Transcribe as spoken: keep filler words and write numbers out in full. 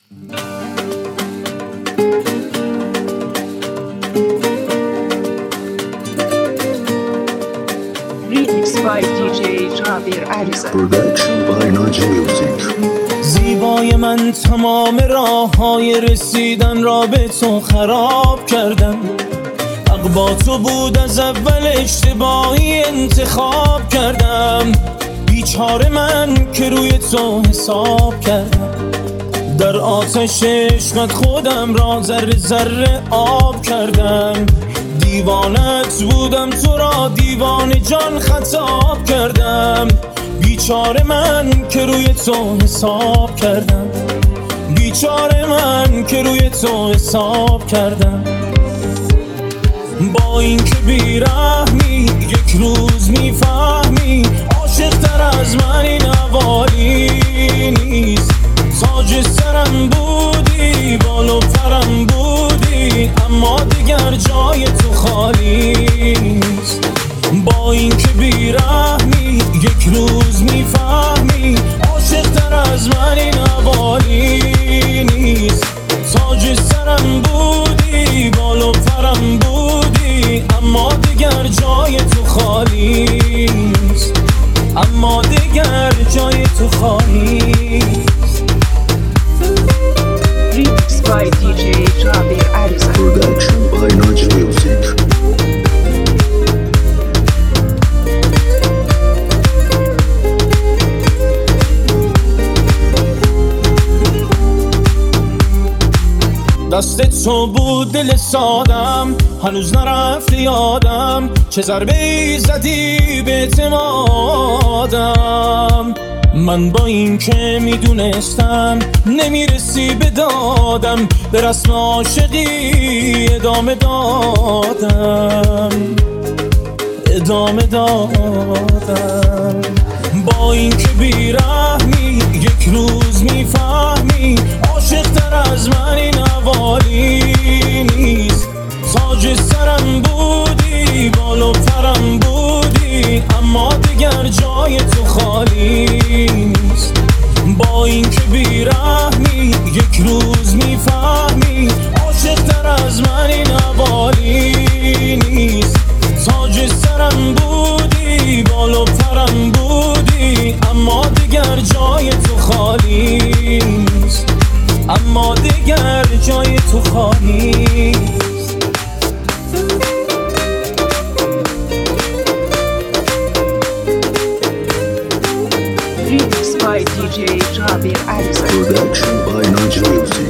Remix by دی جی جابر علیزاده. Production by Naji Music. زیبای من تمام راه های رسیدن را به تو خراب کردم. حق با تو بود، از اول اشتباهی انتخاب کردم. بیچاره من که روی تو حساب کردم. در آتش عشقت خودم را ذره ذره آب کردم. دیوانت بودم، تو را دیوانه جان خطاب کردم. بیچاره من که روی تو حساب کردم. بیچاره من که روی تو حساب کردم. با این که بیرحمی یک روز میفهمی عاشق تر از من این حوالی نیست. تاج سرم بودی، بال و پرم بودی، اما دیگر جای تو خالی نیست. با این که بیرحمی یک روز میفهمی عاشق تر از من این حوالی نیست. تاج سرم بودی، بال و پرم بودی، اما دیگر جای تو خالی نیست. اما دیگر جای تو خالی نیست. Remix by دی جی جابر علیزاده. Production by Naji Music. دست تو بود دل سادم، هنوز نرفته یادم چه ضربه ای زدی به اعتمادم. من با این که میدونستم نمیرسی به دادم، به رسم عاشقی ادامه دادم ادامه دادم. با این که بیرحمی یک روز میفهمی عاشق تر از من این حوالی نیست. تاج سرم بودی، بال و پرم بودی، اما دیگر جای تو خالی نیست. با این که بیرحمی یک روز میفهمی عاشق تر از من این حوالی نیست. تاج سرم بودی، بال و پرم بودی، اما دیگر جای تو خالی نیست. اما دیگر جای تو خالی نیست. Remix by دی جی جابر علیزاده. Production by Naji Music.